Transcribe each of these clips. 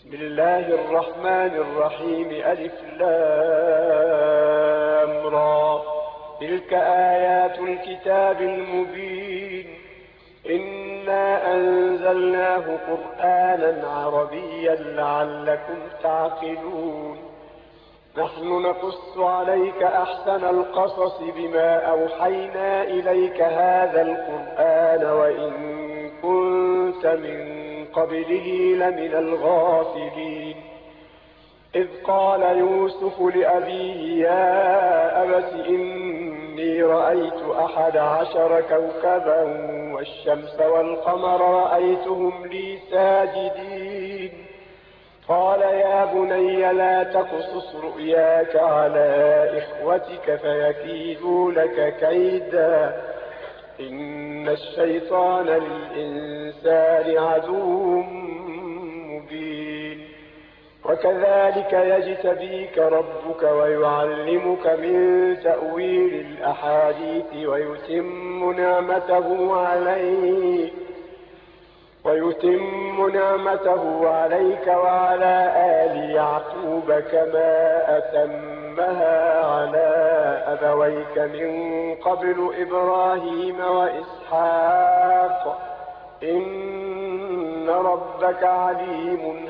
بسم الله الرحمن الرحيم. ألف لام را. تلك آيات الكتاب المبين. إنا أنزلناه قرآنا عربيا لعلكم تعقلون. نحن نقص عليك أحسن القصص بما أوحينا إليك هذا القرآن وإن كنت من قبله لمن الغافلين. إذ قال يوسف لأبيه يا أبت إني رأيت 11 كوكبا والشمس والقمر رأيتهم لي ساجدين. قال يا بني لا تقصص رؤياك على إخوتك فيكيدوا لك كيدا إن الشيطان للإنسان عدو مبين. وكذلك يجتبيك ربك ويعلمك من تأويل الأحاديث ويتم نعمته عليك وعلى آل يعقوب كما أتمها على أبويك من قبل إبراهيم وإسحاق إن ربك عليم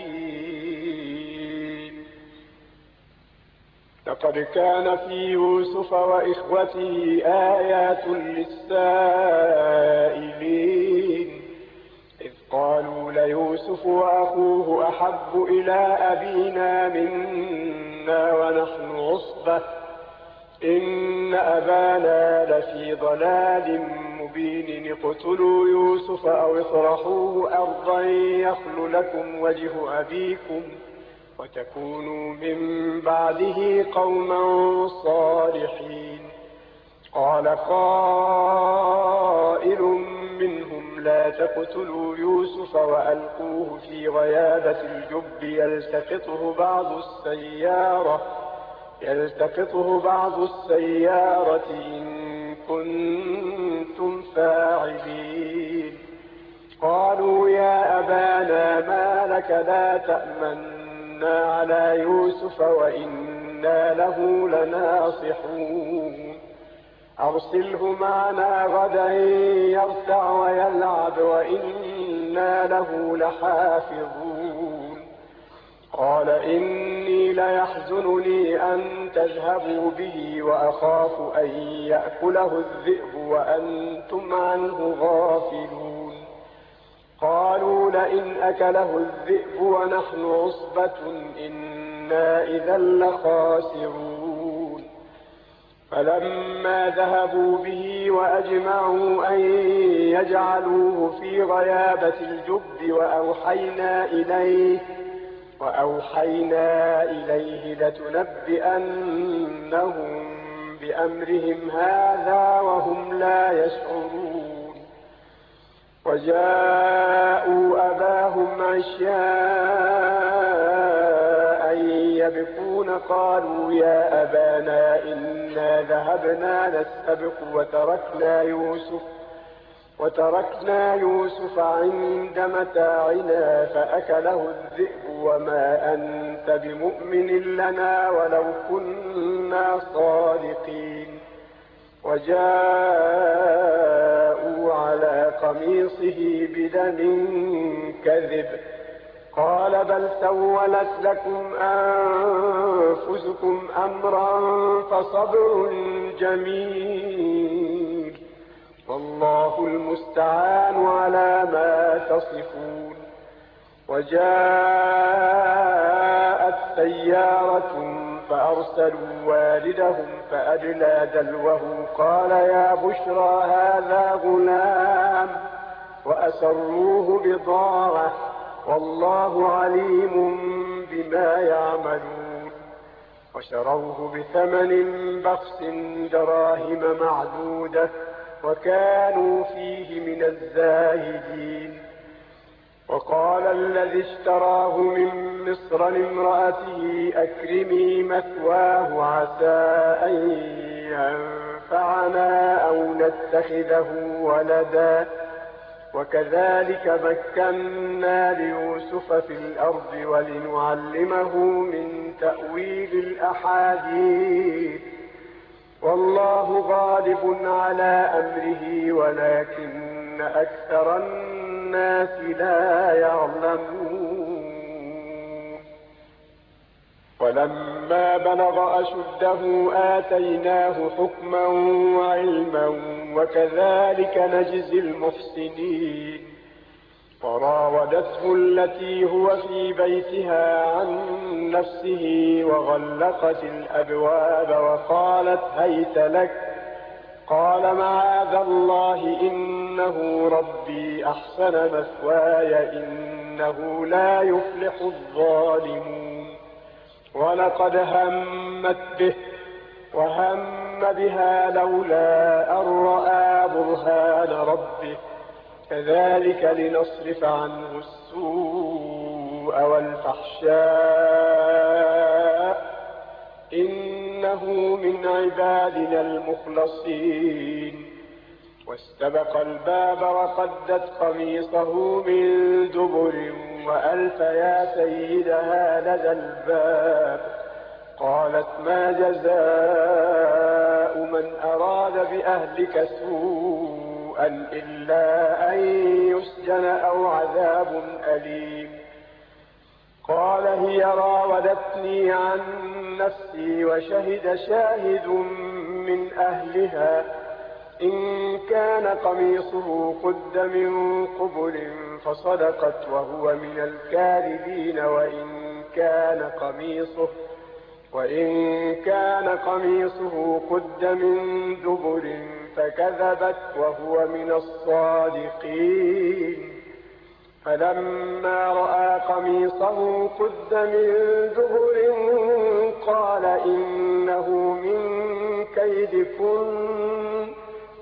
حكيم. لقد كان في يوسف وإخوته آيات للسائلين. إذ قالوا ليوسف وأخوه أحب إلى أبينا منا ونحن عصبة إن أبانا لفي ضلال مبين. اقتلوا يوسف أو اطرحوه أرضا يخل لكم وجه أبيكم وتكونوا من بعده قوما صالحين. قال قائل منهم لا تقتلوا يوسف وألقوه في غيابة الجب يلتقطه بعض السيارة إن كنتم فاعلين. قالوا يا أبانا ما لك لا تأمنا على يوسف وإنا له لناصحون. أرسله معنا غدا يرتع ويلعب وإنا له لحافظون. قال إني ليحزنني أن تذهبوا به وأخاف أن يأكله الذئب وأنتم عنه غافلون. قالوا لئن أكله الذئب ونحن عصبة إنا إذا لخاسرون. فلما ذهبوا به وأجمعوا أن يجعلوه في غيابة الجب وأوحينا إليه لتنبئنهم بأمرهم هذا وهم لا يشعرون. وجاءوا أباهم عشاء يبكون. قالوا يا أبانا إنا ذهبنا نستبق وتركنا يوسف عند متاعنا فأكله الذئب وما أنت بمؤمن لنا ولو كنا صادقين. وجاءوا على قميصه بدم كذب. قال بل سولت لكم أنفسكم أمرا فصبر جميل والله المستعان على ما تصفون. وجاءت سيارة فأرسلوا والدهم فأدلى دلوه قال يا بشرى هذا غلام وأسروه بضاعة والله عليم بما يعملون. وشروه بثمن بخس دراهم معدودة وكانوا فيه من الزاهدين. وقال الذي اشتراه من مصر لامرأته أكرمي مثواه عسى أن ينفعنا أو نتخذه ولدا وكذلك مكنا ليوسف في الأرض ولنعلمه من تأويل الأحاديث والله غالب على أمره ولكن أكثر الناس لا يعلمون. ولما بلغ أشده آتيناه حكما وعلما وكذلك نجزي المحسنين. وراودته التي هو في بيتها عن نفسه وغلقت الأبواب وقالت هيت لك قال معاذ الله إنه ربي أحسن مثواي إنه لا يفلح الظالمون. ولقد همت به وهم بها لولا أن رأى برهان ربه كذلك لنصرف عنه السوء والفحشاء إنه من عبادنا المخلصين. واستبق الباب وقدت قميصه من دبر وألف يا سيدها لدى الباب قالت ما جزاء من أراد بأهلك سوءا إلا أن يسجن أو عذاب أليم. قال هي راودتني عن نفسي وشهد شاهد من أهلها إن كان قميصه قد من قبل فصدقت وهو من الكاذبين وإن كان قميصه قد من دبر فكذبت وهو من الصادقين. فلما رأى قميصه قد من دبر قال إنه من كيدكن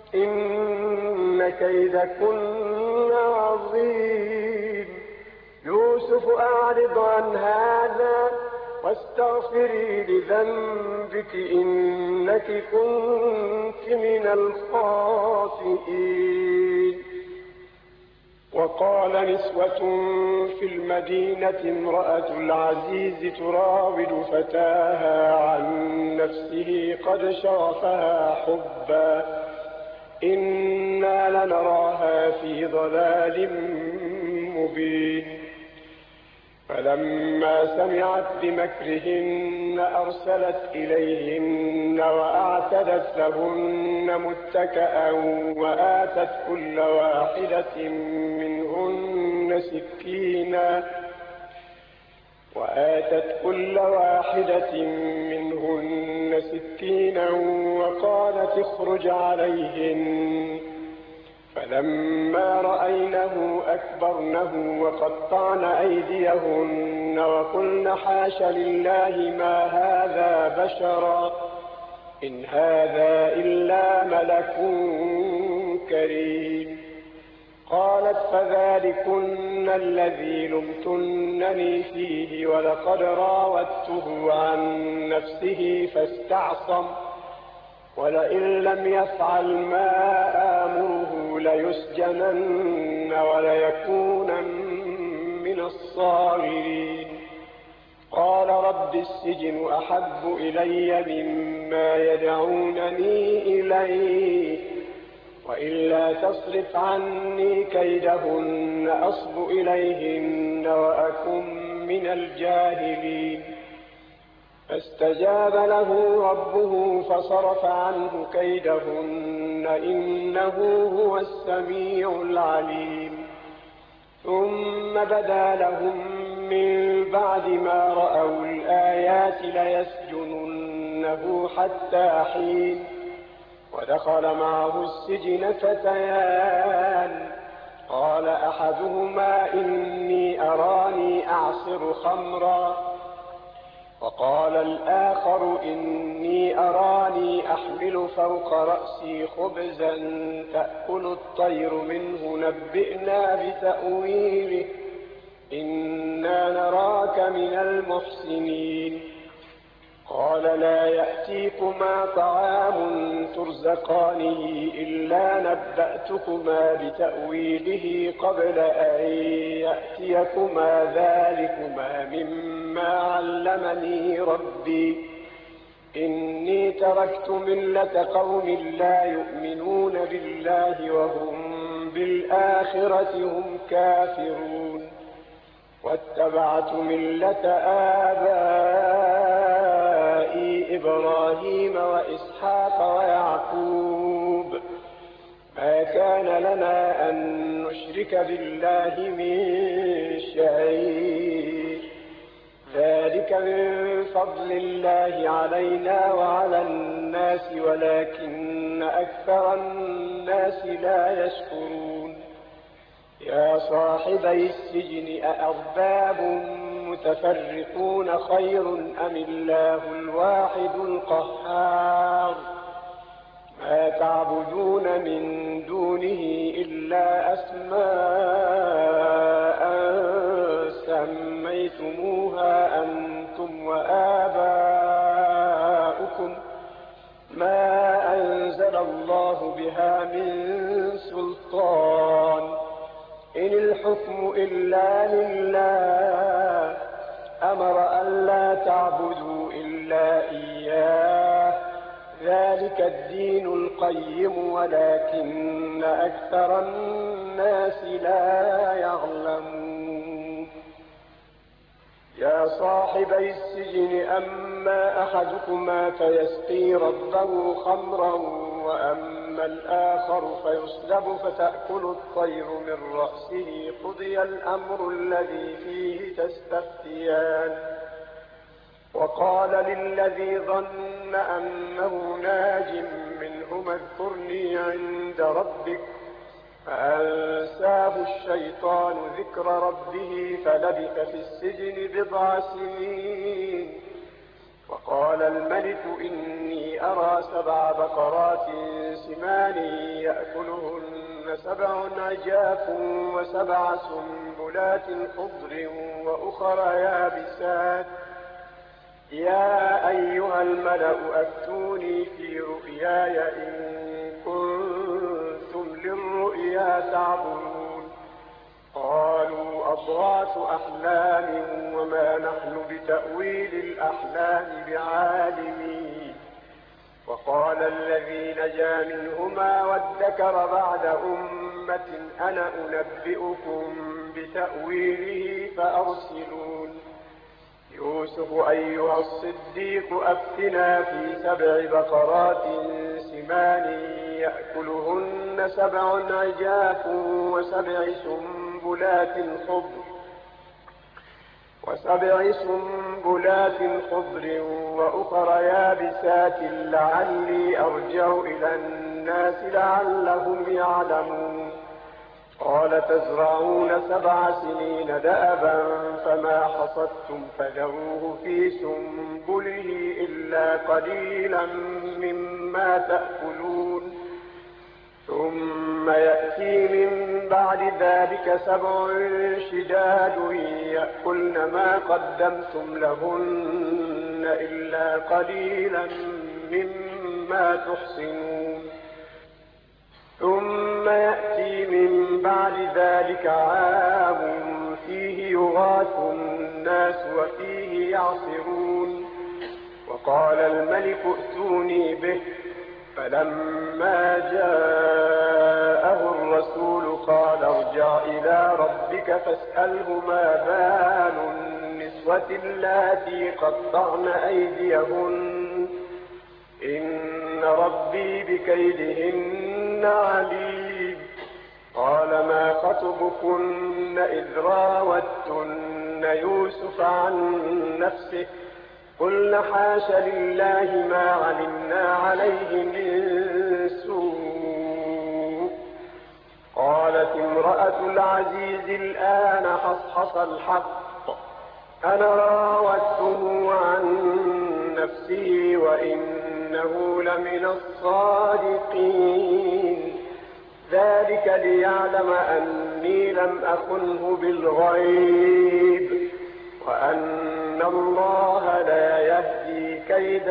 إن كيدكن عظيم. يوسف أعرض عن هذا واستغفري لذنبك إنك كنت من الخاطئين. وقال نسوة في المدينة امرأة العزيز تراود فتاها عن نفسه قد شغفها حبا إنا لنراها في ضلال مبين. فلما سمعت بمكرهن أرسلت إليهن وأعتدت لهن متكئا وآتت كل واحدة منهن سكينا وقالت اخرج عليهن. فلما رأينه أكبرنه وقطعن أيديهن وقلن حاش لله ما هذا بشرا إن هذا إلا ملك كريم. قالت فذلكن الذي لمتنني فيه ولقد راودته عن نفسه فاستعصم ولئن لم يفعل ما آمره ليسجنن وليكونن من الصاغرين. قال رب السجن أحب إلي مما يدعونني إليه وإلا تصرف عني كيدهن أصب إليهن وأكن من الجاهلين. فاستجاب له ربه فصرف عنه كيدهن إنه هو السميع العليم. ثم بدا لهم من بعد ما رأوا الآيات ليسجننه حتى حين. ودخل معه السجن فتيان قال أحدهما إني أراني أعصر خمرا وقال الآخر إني أراني أحمل فوق رأسي خبزا تأكل الطير منه نبئنا بتأويله إنا نراك من المحسنين. قال لا يأتيكما طعام ترزقانه إلا نبأتكما بتأويله قبل أن يأتيكما ذلكما مما علمني ربي إني تركت ملة قوم لا يؤمنون بالله وهم بالآخرة هم كافرون واتبعت ملة آبائي إبراهيم وإسحاق ويعقوب ما كان لنا أن نشرك بالله من شيء ذلك من فضل الله علينا وعلى الناس ولكن أكثر الناس لا يشكرون يا صاحبي السجن أأرباب متفرقون خير أم الله الواحد القهار ما تعبدون من دونه إلا أسماء سميتموها أنتم وآباؤكم ما أنزل الله بها من سلطان إن الحكم إلا لله أمر أن لا تعبدوا إلا إياه ذلك الدين القيم ولكن أكثر الناس لا يعلمون يا صاحبي السجن أما أحدكما فيسقي ربه خمرا وأما الآخر فيصلب فتأكل الطير من رأسه قضي الأمر الذي فيه تستفتيان وقال للذي ظن أنه ناج منهما اذكرني عند ربك فأنساه الشيطان ذكر ربه فلبث في السجن 9 سنين وقال الملك إني أرى 7 بقرات سمان يأكلهن 7 عجاف و7 سنبلات خضر وأخر يابسات يا أيها الملأ أفتوني في رؤياي إن كنتم للرؤيا تعبرون قالوا أضغاث أحلام وما نحن بتأويل الأحلام بعالمين وقال الذي نجا منهما وادكر بعد أمة أنا أنبئكم بتأويله فأرسلون يوسف أيها الصديق أفتنا في 7 بقرات سمان يأكلهن 7 عجاف و7 سنبلات خضر وأخر يابسات لعلي أرجع إلى الناس لعلهم يعلمون قال تزرعون 7 سنين دأبا فما حصدتم فذروه في سنبله إلا قليلا مما تأكلون ثم يأتي من بعد ذلك 7 شداد يأكلن ما قدمتم لهن إلا قليلا مما تحصنون ثم يأتي من بعد ذلك عام فيه يغاث الناس وفيه يعصرون وقال الملك ائتوني به فلما جاءه الرسول قال ارجع إلى ربك فاسأله ما بال النسوة اللاتي قطعن أيديهن إن ربي بكيدهن عليم قال ما خطبكن إذ راوتن يوسف عن نفسه قلن حاش لله ما علمنا عليه من سوء قالت امرأة العزيز الآن حصحص الحق أنا راودته عن نفسه وإنه لمن الصادقين ذلك ليعلم أني لم أخنه بالغيب وأن الله لا يهدي كيد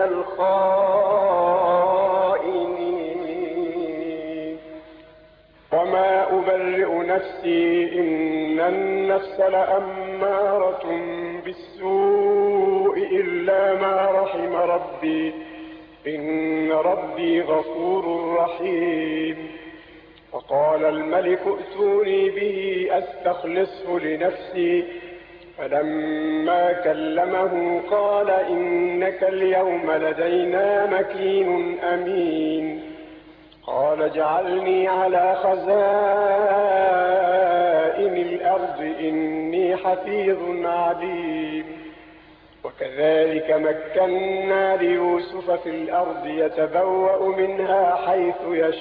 الخائنين. وما أبرئ نفسي إن النفس لأمارة بالسوء إلا ما رحم ربي إن ربي غفور رحيم. وقال الملك ائتوني به أستخلصه لنفسي فلما كلمه قال إنك اليوم لدينا مكين أمين. قال اجعلني على خزائن الأرض إني حفيظ عليم. وكذلك مكنا ليوسف في الأرض يتبوأ منها حيث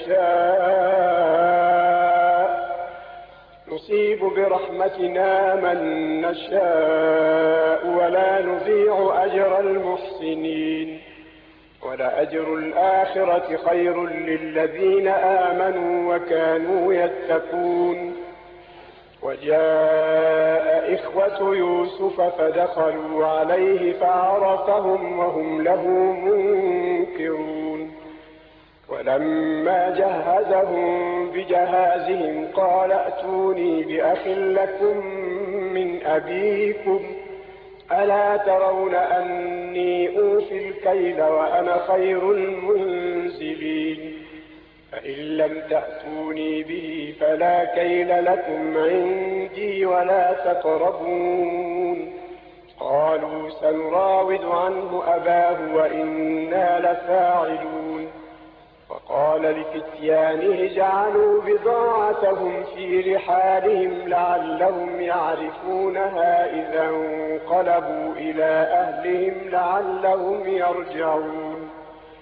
يشاء نصيب برحمتنا من نشاء ولا نضيع أجر المحسنين. ولأجر الآخرة خير للذين آمنوا وكانوا يتقون. وجاء إخوة يوسف فدخلوا عليه فعرفهم وهم له منكرون. ولما جهزهم بجهازهم قال ائتوني بأخ لكم من أبيكم ألا ترون أني أوفي الكيل وأنا خير المنزلين. فإن لم تأتوني به فلا كيل لكم عندي ولا تقربون. قالوا سنراود عنه أباه وإنا لفاعلون. وقال لفتيانه اجعلوا بضاعتهم في رحالهم لعلهم يعرفونها إذا انقلبوا إلى أهلهم لعلهم يرجعون.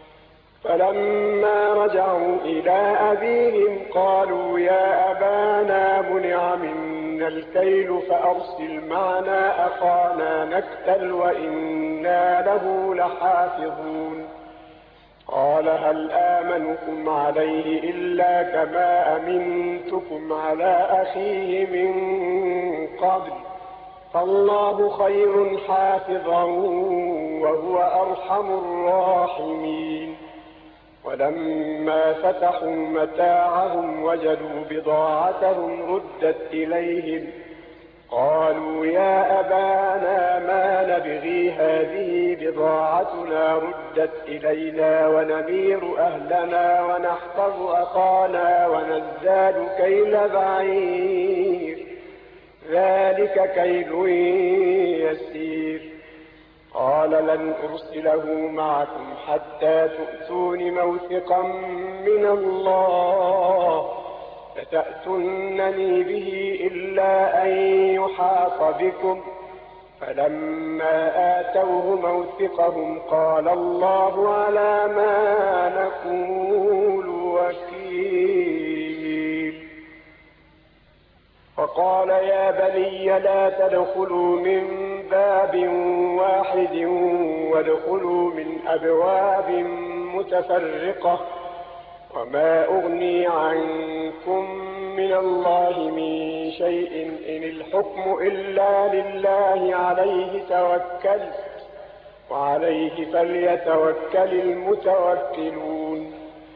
فلما رجعوا إلى أبيهم قالوا يا أبانا منع منا الكيل فأرسل معنا أخانا نكتل وإنا له لحافظون. قال هل آمنكم عليه إلا كما أمنتكم على أخيه من قبل فالله خير حافظا وهو أرحم الراحمين. ولما فتحوا متاعهم وجدوا بضاعتهم ردت إليهم قالوا يا أبانا ما نبغي هذه بضاعتنا ردت إلينا ونمير أهلنا ونحفظ أخانا ونزداد كيل بعير ذلك كيل يسير. قال لن أرسله معكم حتى تؤتون موثقا من الله لتأتونني به إلا أن يحاط بكم. فلما آتوه موثقهم قال الله على ما نقول وكيل. وقال يا بني لا تدخلوا من باب واحد وادخلوا من أبواب متفرقة وما أغني عنكم من الله من شيء إن الحكم إلا لله عليه توكلت وعليه فليتوكل المتوكلون.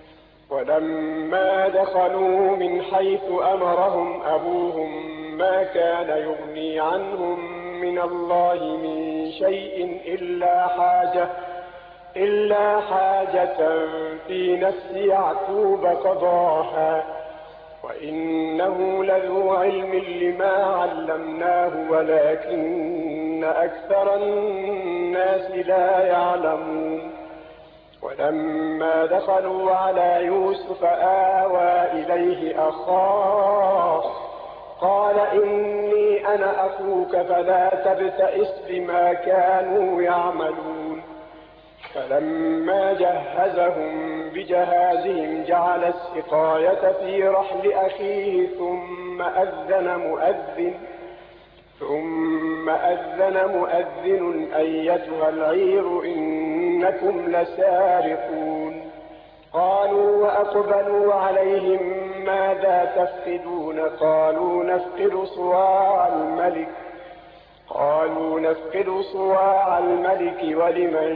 ولما دخلوا من حيث أمرهم أبوهم ما كان يغني عنهم من الله من شيء إلا حاجة في نفس يعقوب قضاها وإنه لذو علم لما علمناه ولكن أكثر الناس لا يعلمون. ولما دخلوا على يوسف آوى إليه أخاه قال إني أنا أخوك فلا تبتئس بما كانوا يعملون. فلما جهزهم بجهازهم جعل السقاية في رحل أخيه ثم أذن مؤذن أيتها العير إنكم لسارقون. قالوا وأقبلوا عليهم ماذا تفقدون قالوا نفقد صواع الملك. قالوا نفقد صواع الملك ولمن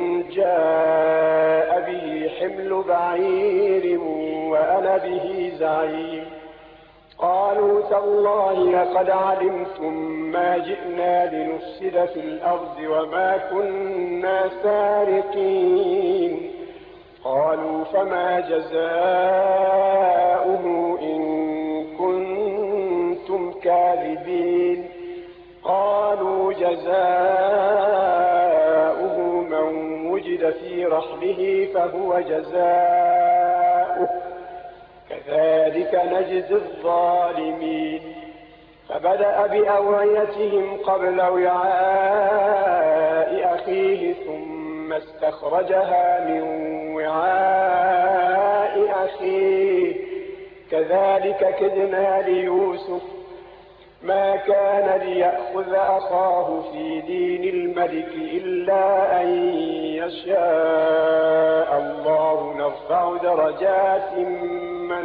جاء به حمل بعير وأنا به زعيم. قالوا تالله لقد علمتم ما جئنا لنفسد في الأرض وما كنا سارقين. قالوا فما جزاؤه إن كنتم كاذبين. قالوا جزاؤه من وجد في رحله فهو جزاؤه كذلك نجزي الظالمين. فبدأ بأوعيتهم قبل وعاء أخيه ثم استخرجها من وعاء أخيه كذلك كدنا ليوسف ما كان ليأخذ أخاه في دين الملك إلا أن يشاء الله نرفع درجات من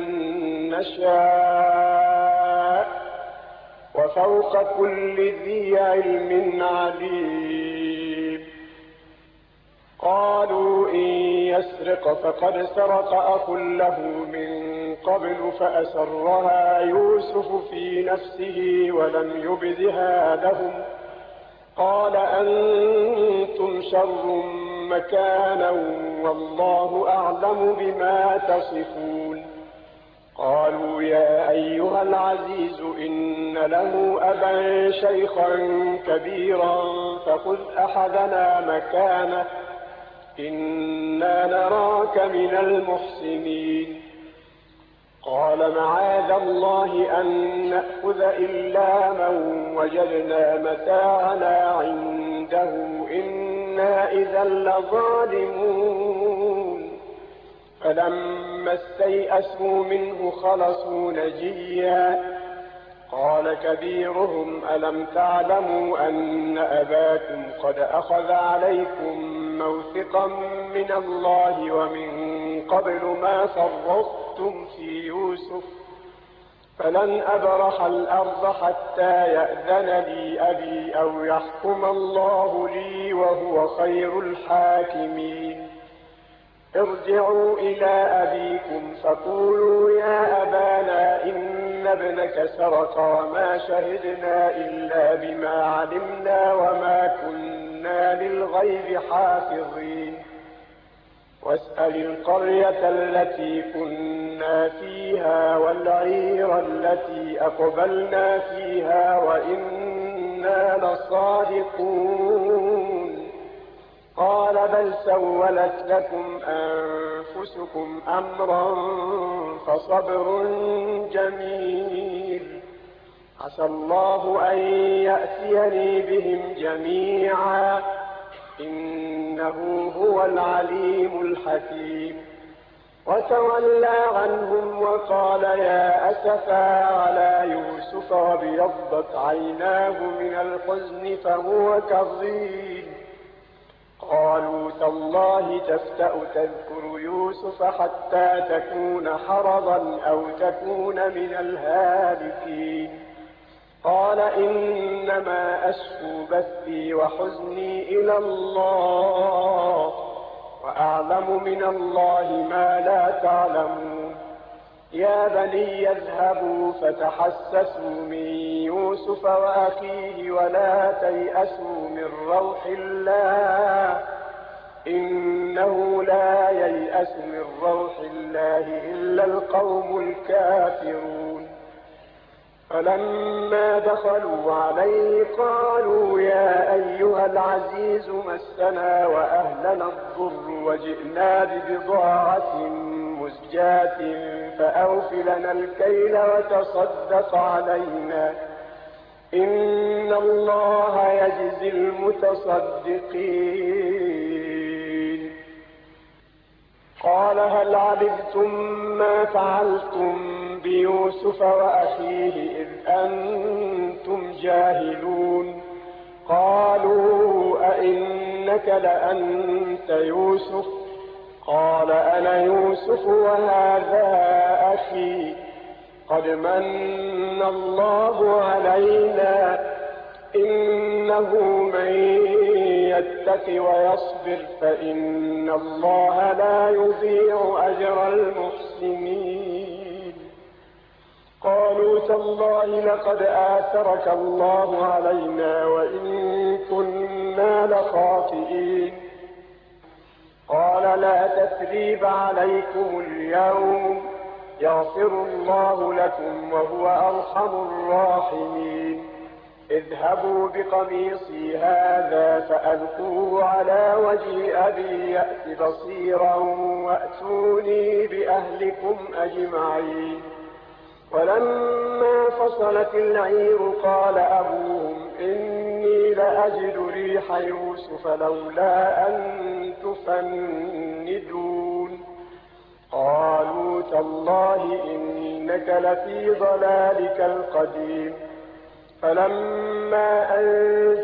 نشاء وفوق كل ذي علم عليم. قالوا إن يسرق فقد سرق أخ له من قبل فأسرها يوسف في نفسه ولم يبدها لهم. قال أنتم شر مكانا والله أعلم بما تصفون. قالوا يا أيها العزيز إن له أبا شيخا كبيرا فخذ أحدنا مكانه إنا نراك من المحسنين. قال معاذ الله أن نأخذ إلا من وجدنا متاعنا عنده إنا إذا لظالمون. فلما استيئسوا منه خلصوا نجيا. قال كبيرهم ألم تعلموا أن أباكم قد أخذ عليكم موثقا من الله ومن قبل ما فرطتم في يوسف فلن أبرح الأرض حتى يأذن لي أبي أو يحكم الله لي وهو خير الحاكمين. ارجعوا إلى أبيكم فقولوا يا أبانا إن ابنك سرق وما شهدنا إلا بما علمنا وما كنا للغيب حافظين. واسأل القرية التي كنا فيها والعير التي أقبلنا فيها وإنا لصادقون. قال بل سولت لكم أنفسكم أمرا فصبر جميل عسى الله أن يأتيني بهم جميعا إنه هو العليم الحكيم. وتولى عنهم وقال يا أسفا على يوسف وابيضت عيناه من الحزن فهو كظيم. قالوا تالله تفتأ تذكر يوسف حتى تكون حرضا أو تكون من الهالكين. قال إنما أشكو بثي وحزني إلى الله وأعلم من الله ما لا تعلمون. يا بني اذهبوا فتحسسوا من يوسف وأخيه ولا تيأسوا من روح الله إنه لا ييأس من روح الله إلا القوم الكافرون. فلما دخلوا عليه قالوا يا أيها العزيز مسنا وأهلنا الضر وجئنا ببضاعة مزجاة فأوف لنا الكيل وتصدق علينا إن الله يجزي المتصدقين. قال هل علمتم ما فعلتم بيوسف وأخيه إذ أنتم جاهلون؟ قالوا أئنك لأنت يوسف؟ قال أنا يوسف وهذا أخي قد من الله علينا إنه من يتق ويصبر فإن الله لا يضيع أجر المحسنين. قالوا تالله لقد آثرك الله علينا وإن كنا لخاطئين. قال لا تثريب عليكم اليوم يغفر الله لكم وهو أرحم الراحمين. اذهبوا بقميصي هذا فألقوه على وجه أبي يأت بصيرا وأتوني بأهلكم أجمعين. ولما فصلت العير قال أبوهم إني لأجد ريح يوسف لولا أن تفندون. قالوا تالله إنك لفي ضلالك القديم. فلما أن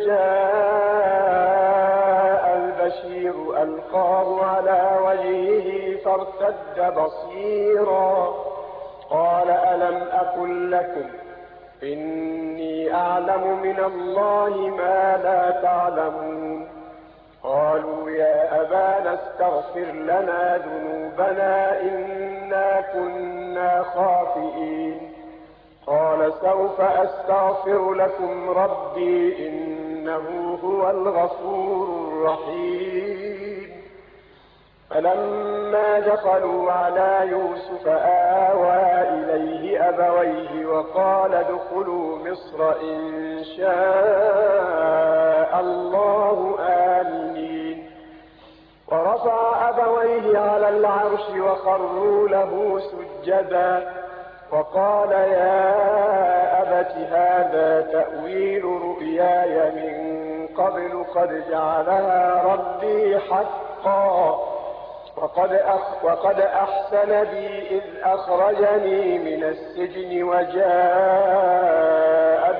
جاء البشير ألقاه على وجهه فارتد بصيرا. قال ألم أقل لكم إني أعلم من الله ما لا تعلمون. قالوا يا أبانا استغفر لنا ذنوبنا إنا كنا خاطئين. قال سوف أستغفر لكم ربي إنه هو الغفور الرحيم. فلما دخلوا على يوسف آوى إليه أبويه وقال ادخلوا مصر إن شاء الله آمنين. ورفع أبويه على العرش وخروا له سجدا وقال يا أبت هذا تأويل رؤياي من قبل قد جعلها ربي حقا وقد أحسن بي إذ أخرجني من السجن وجاء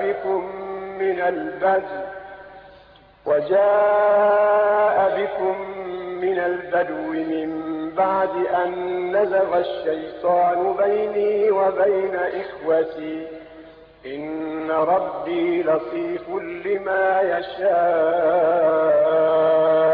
بكم من البدو من بعد أن نزغ الشيطان بيني وبين إخوتي إن ربي لطيف لما يشاء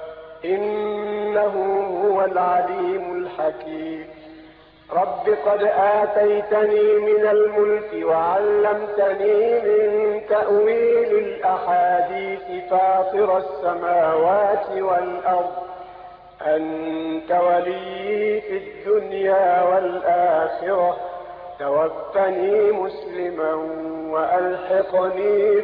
إنه هو العليم الحكيم. رب قد آتيتني من الملك وعلمتني من تأويل الأحاديث فاطر السماوات والأرض أنت ولي في الدنيا والآخرة توفني مسلما وألحقني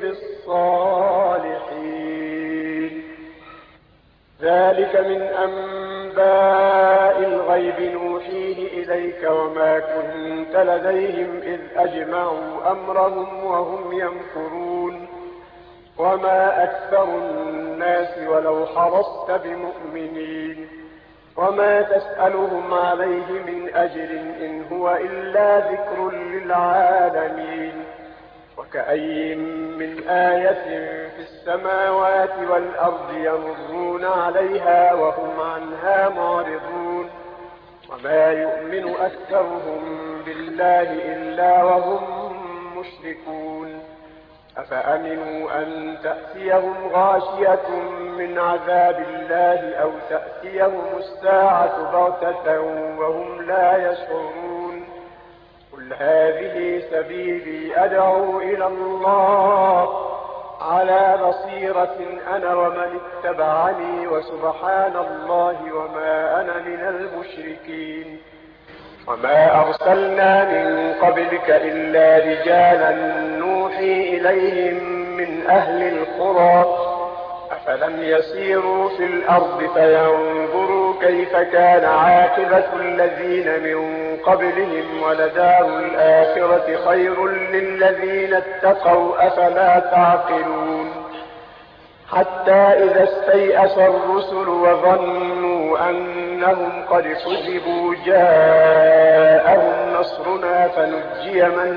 بالصالحين. ذلك من أنباء الغيب نوحيه إليك وما كنت لديهم إذ أجمعوا أمرهم وهم يمكرون. وما أكثر الناس ولو حرصت بمؤمنين. وما تسألهم عليه من أجر إن هو إلا ذكر للعالمين. وكأي من آية في السماوات والأرض يمرون عليها وهم عنها معرضون. وما يؤمن أكثرهم بالله إلا وهم مشركون. أفأمنوا أن تأتيهم غاشية من عذاب الله أو تأتيهم الساعة بغتة وهم لا يشعرون. قل هذه سبيلي أدعو إلى الله على بصيرة أنا ومن اتبعني وسبحان الله وما أنا من المشركين. وما أرسلنا من قبلك إلا رجالا نوحي إليهم من أهل القرى أفلم يسيروا في الأرض فينظروا كيف كان عاقبة الذين من قبلهم ولدار الآخرة خير للذين اتقوا أفلا تعقلون. حتى إذا استيأس الرسل وظنوا أنهم قد كذبوا جاءهم نصرنا فنجي من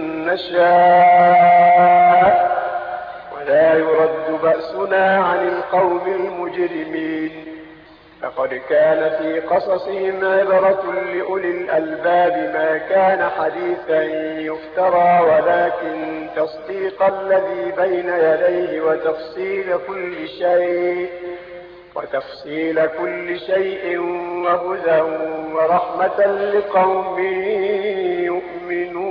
نشاء ولا يرد بأسنا عن القوم المجرمين. لقد كان في قصصهم عبرة لأولي الألباب ما كان حديثا يفترى ولكن تصديق الذي بين يديه وتفصيل كل شيء وهدى ورحمة لقوم يؤمنون.